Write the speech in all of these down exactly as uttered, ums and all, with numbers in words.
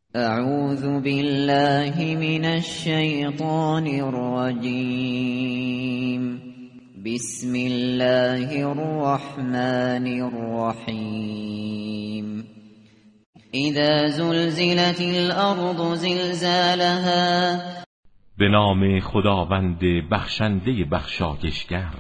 اعوذ بالله من الشیطان الرجیم. بسم الله الرحمن الرحیم. اذا زلزلت الارض زلزالها. به نام خداوند بخشنده بخشایشگر.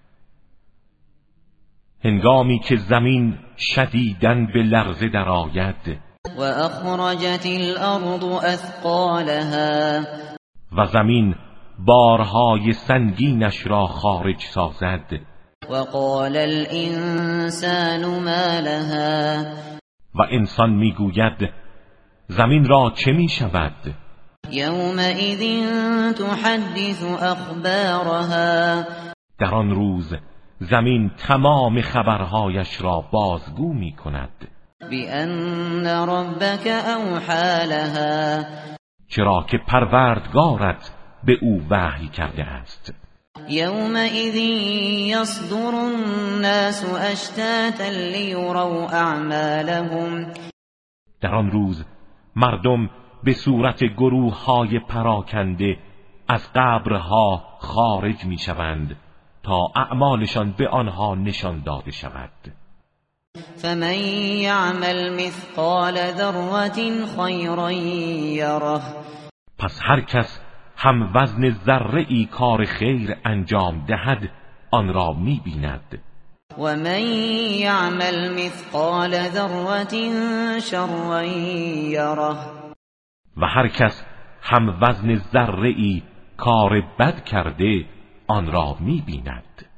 هنگامی که زمین شدیداً به لرزه درآید و اخرجت الارض اثقالها. و زمین بارهای سنگینش را خارج سازد. و قال الانسان ما لها. و انسان میگوید زمین را چه می شود؟ یومئذ تحدث اخبارها. در آن روز زمین تمام خبرهایش را بازگو می کند. بأن ربك اوحى لها. چرا که پروردگارت به او وحی کرده است. یومئذ یصدر الناس اشتاتا لیروا اعمالهم. در آن روز مردم به صورت گروه های پراکنده از قبرها خارج می شوند تا اعمالشان به آنها نشان داده شود. فمن یعمل مثقال ذره خیرا یره. پس هر کس هم وزن ذره ای کار خیر انجام دهد آن را می بیند. و من یعمل مثقال ذره شرا یره. و هر کس هم وزن ذره ای کار بد کرده آن را می بیند.